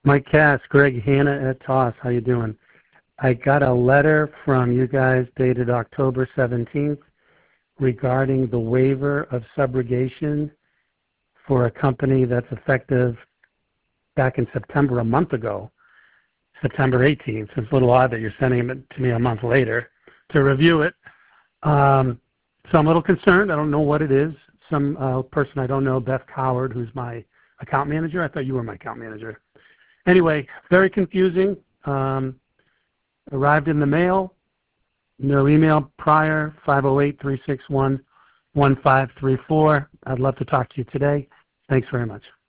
Mike Cass, Greg Hanna at TOS. How you doing? I got a letter from you guys dated October 17th regarding the waiver of subrogation for a company that's effective back in September, a month ago, September 18th. It's a little odd that you're sending it to me a month later to review it. So I'm a little concerned. I don't know what it is. Some person I don't know, Beth Coward, who's my account manager. I thought you were my account manager. Anyway, very confusing. Arrived in the mail. No email prior, 508-361-1534. I'd love to talk to you today. Thanks very much.